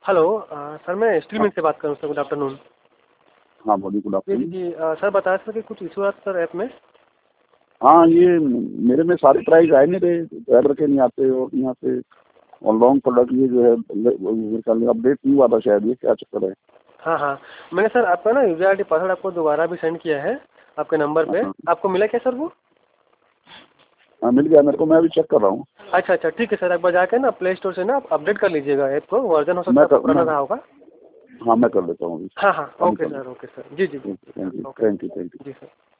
Hello sir, मैं steel mill से बात कर रहा हूँ सर। Good afternoon. हाँ बोलिए, गुड जी आफ्टरनून। जी सर, बताया सर कि कुछ इशू आता सर ऐप में। हाँ, ये मेरे में सारे प्राइस आए नहीं रहे, ड्राइवर के नहीं आते और यहाँ पे और लॉन्ग प्रोडक्ट ये जो है मेरे ख्याल में अपडेट नहीं हुआ था शायद, ये क्या चक्कर है? हाँ हाँ, मैंने सर आपका ना यूजर ID पासवर्ड आपको दोबारा भी सेंड किया है आपके नंबर पे। हाँ आपको मिला क्या सर वो? हाँ, मिल गया मेरे को, मैं अभी चेक कर रहा हूँ। अच्छा अच्छा, ठीक है सर। एक बार जाके ना प्ले स्टोर से ना आप अपडेट कर लीजिएगा ऐप को। वर्जन हो सकता है मैं आपका कर पुराना मैं रहा होगा। हाँ, मैं कर लेता हूँ अभी। हाँ हाँ, अभी ओके कर सर, लेता ओके सर। जी जी जी हूँ। Thank you, okay. Thank you, thank you. जी सर।